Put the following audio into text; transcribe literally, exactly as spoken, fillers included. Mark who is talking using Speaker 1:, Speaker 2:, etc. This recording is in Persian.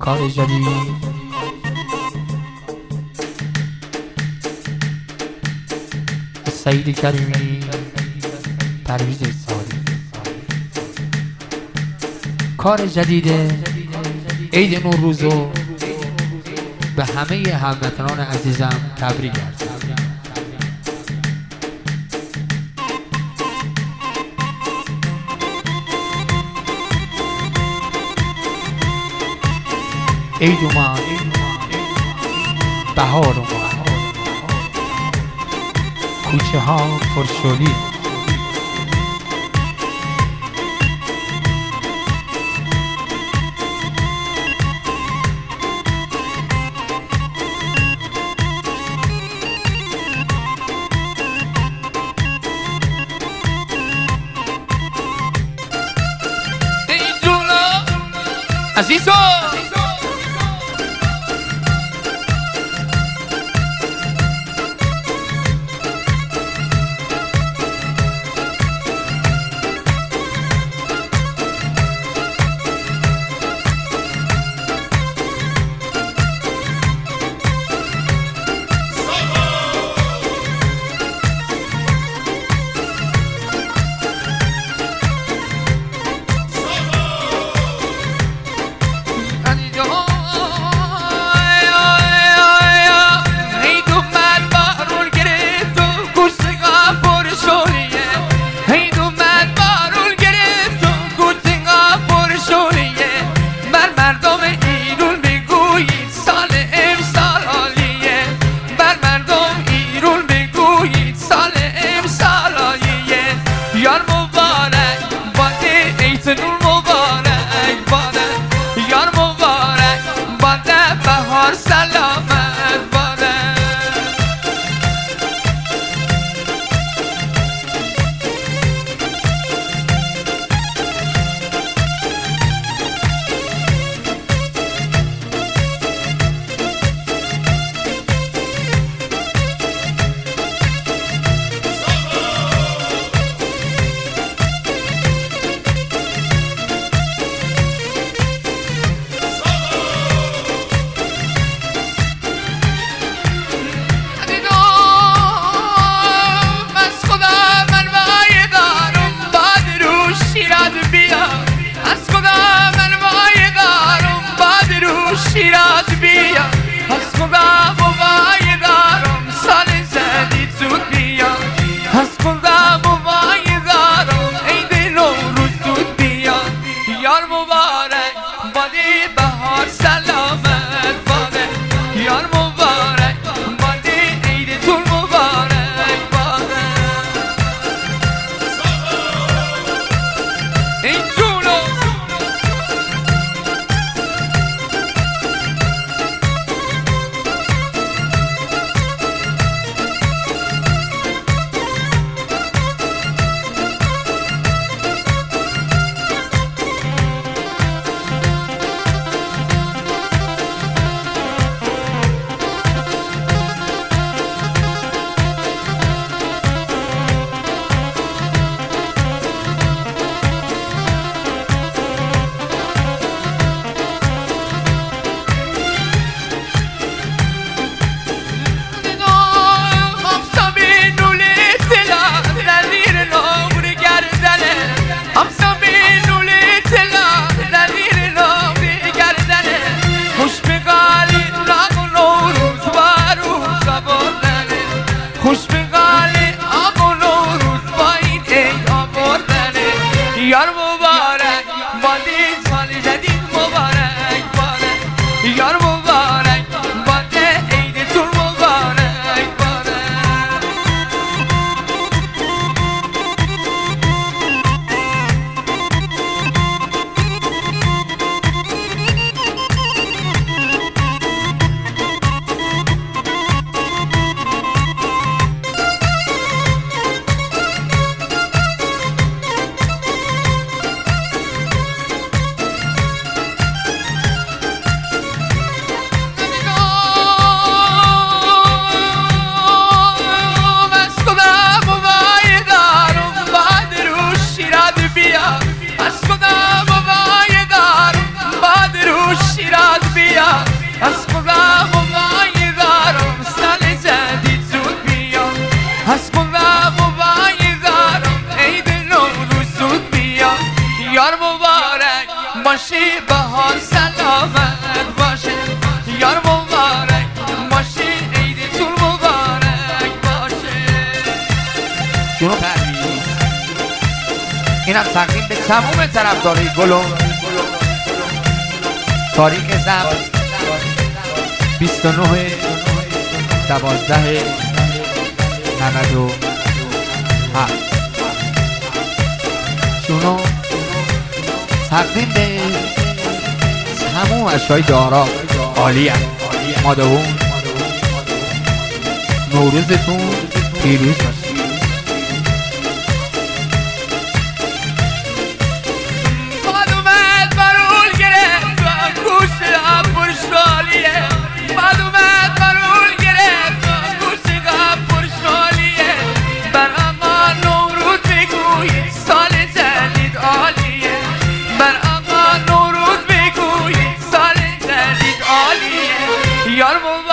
Speaker 1: کار جدید سعید کریمی پرویز ساری. کار جدید عید نوروزو به همه هموطنان عزیزم تبریک گردم. عید اومد، بهار اومد، کوچه ها پرشلی.
Speaker 2: عزیزو از خدا قوای دارم سال جدید زود بیاد از خدا قوای دارم عید نوروز زود بیاد یار مبارک باشی بهار سلامت باشه یار مبارک باشی عیدتون مبارک باشه
Speaker 3: جونو پرویز اینم تقدیم به تمام طرفدارای گلم تاریخ ضبط بیست و نه دوازده نود و هفت جونو تقدیم به تمام اشهای دارا عالی هم مادهون نوروزتون پیروز باشه
Speaker 2: باد اومد برول گرفت و گوش هم پرشالیه باد اومد برول گرفت و گوش هم پرشالیه بر آقا نورود بگوی سال جدید عالیه بر آقا نورود بگوی سال جدید عالیه یار